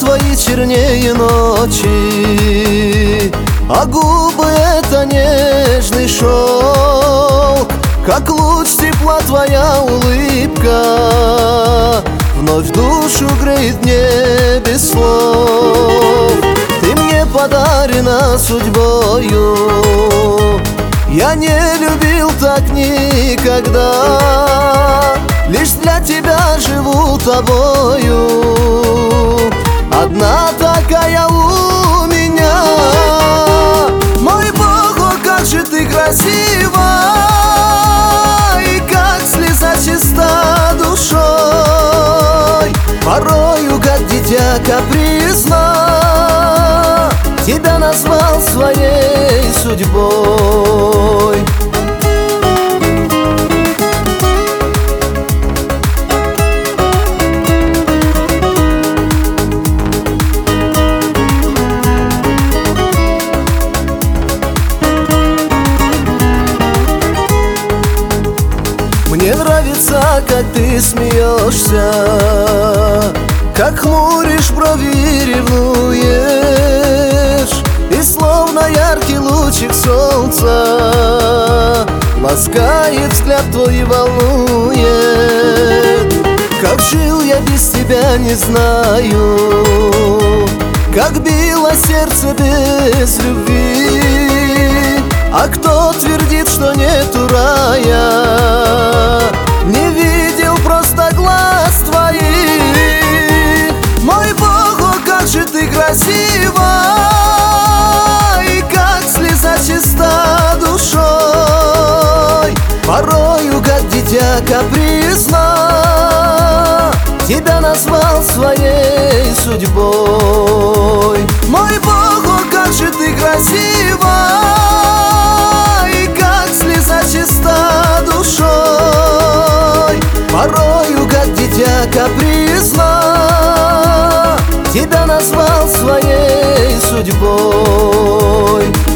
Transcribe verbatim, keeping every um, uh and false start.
твои чернее ночи, а губы — это нежный шелк. Как луч тепла твоя улыбка вновь душу греет мне без слов. Ты мне подарена судьбою, я не любил так никогда. Лишь для тебя живу тобою, одна такая у меня. Мой Бог, о, как же ты красива, и как слеза чиста душой. Порою, как дитя капризно, тебя назвал своей судьбой. Мне нравится, как ты смеешься, как хмуришь брови и ревнуешь, и словно яркий лучик солнца ласкает взгляд твой и волнует. Как жил я без тебя, не знаю, как било сердце без любви. А кто твердит, что нету рая, не видел просто глаз твоих. Мой Бог, о, как же ты красива, и как слеза чиста душой. Порою, как дитя капризно, тебя назвал своей судьбой. Мой Бог, о, как же ты красива, чиста душой. Порою, как дитя капризно, тебя назвал своей судьбой.